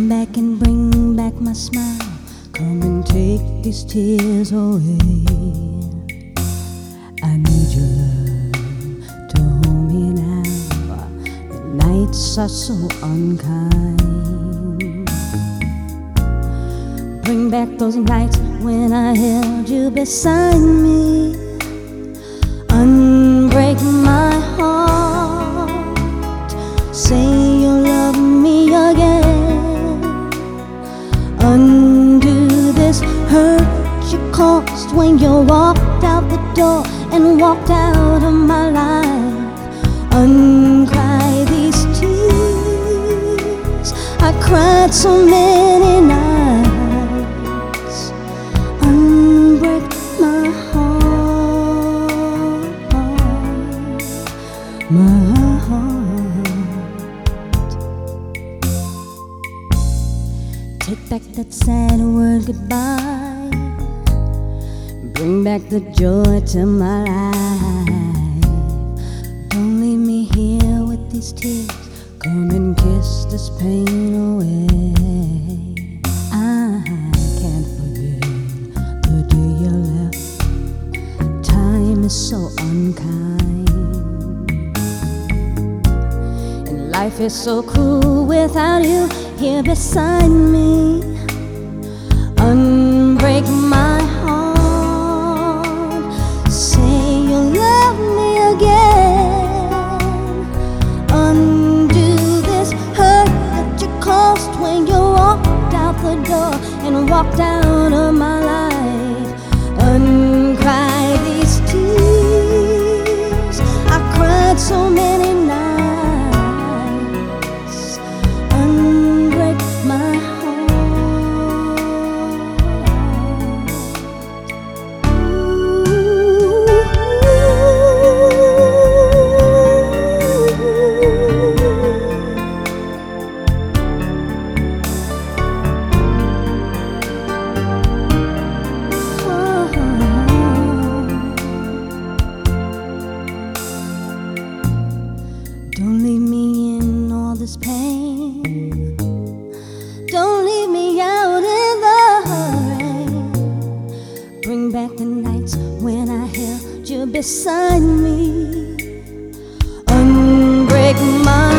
back and bring back my smile. Come and take these tears away. I need your love to hold me now. The nights are so unkind. Bring back those nights when I held you beside me. Unbreak my heart. Say you'll love me again. Undo this hurt you caused when you walked out the door and walked out of my life. Uncry these tears I cried so many nights. Unbreak my heart, my heart. Take back that sad word goodbye. Bring back the joy to my life. Don't leave me here with these tears. Come and kiss this pain away. I can't forget the day you left. Time is so unkind, and life is so cruel without you here beside me. Unbreak my heart. Say you'll love me again. Undo this hurt that you caused when you walked out the door and walked out of my life. Uncry these tears I cried so many nights. Unbreak my Don't leave me in all this pain. Don't leave me out in the rain. Bring back the nights when I held you beside me. Unbreak my